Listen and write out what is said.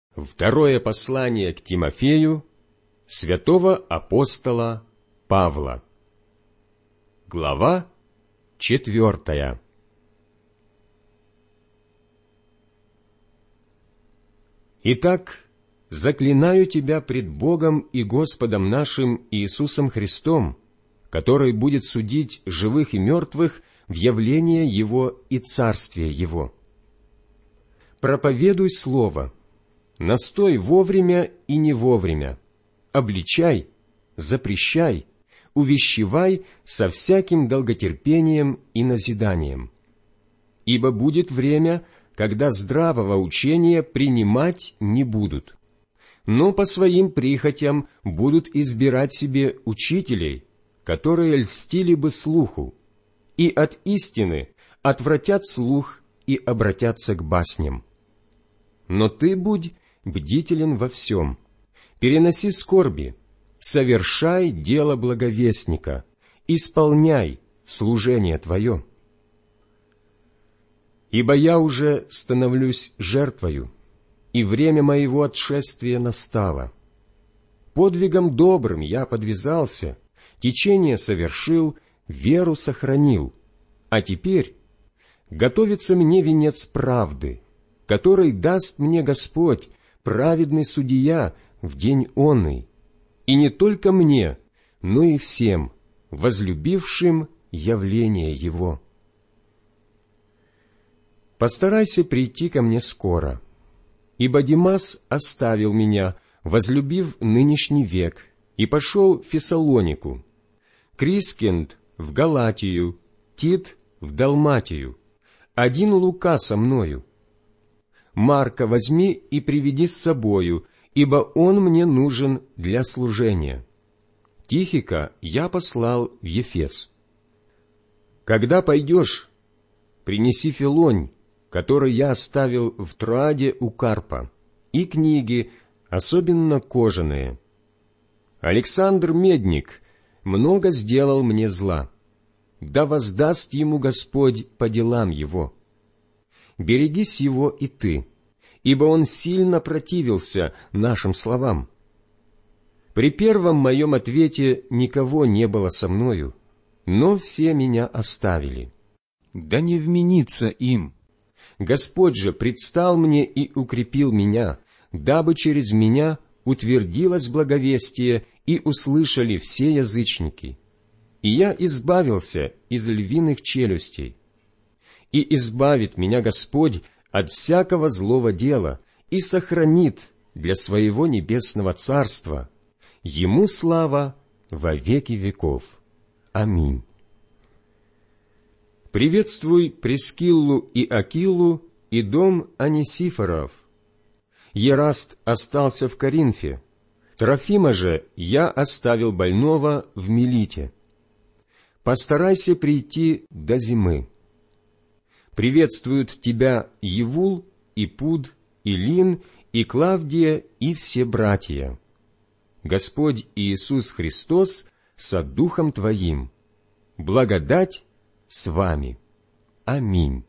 Второе послание к Тимофею святого апостола Павла. Глава 4. Итак, заклинаю тебя пред Богом и Господом нашим Иисусом Христом, который будет судить живых и мертвых в явление Его и Царствие Его. Проповедуй Слово, настой вовремя и не вовремя, обличай, запрещай, увещевай со всяким долготерпением и назиданием. Ибо будет время, когда здравого учения принимать не будут, но по своим прихотям будут избирать себе учителей, которые льстили бы слуху, и от истины отвратят слух и обратятся к басням. Но ты будь бдителен во всем, переноси скорби, совершай дело благовестника, исполняй служение твое. Ибо я уже становлюсь жертвою, и время моего отшествия настало. Подвигом добрым я подвязался, течение совершил, веру сохранил, а теперь готовится мне венец правды, который даст мне Господь, праведный судья, в день онный, и не только мне, но и всем, возлюбившим явление Его. Постарайся прийти ко мне скоро, ибо Димас оставил меня, возлюбив нынешний век, и пошел в Фессалонику, Крискинд в Галатию, Тит в Далматию, один Лука со мною. Марка возьми и приведи с собою, ибо он мне нужен для служения. Тихика я послал в Ефес. Когда пойдешь, принеси Филонь, который я оставил в Троаде у Карпа, и книги, особенно кожаные. Александр Медник много сделал мне зла. Да воздаст ему Господь по делам его. Берегись его и ты, ибо он сильно противился нашим словам. При первом моем ответе никого не было со мною, но все меня оставили. Да не вменится им. Господь же предстал мне и укрепил меня, дабы через меня утвердилось благовестие и услышали все язычники. И я избавился из львиных челюстей. И избавит меня Господь от всякого злого дела и сохранит для своего небесного царства. Ему слава во веки веков. Аминь. Приветствуй Прискиллу и Акилу и дом Онесифоров. Ераст остался в Коринфе, Трофима же я оставил больного в Милите. Постарайся прийти до зимы. Приветствуют тебя Евул, и Пуд, и Лин, и Клавдия, и все братья. Господь Иисус Христос со Духом твоим. Благодать с вами. Аминь.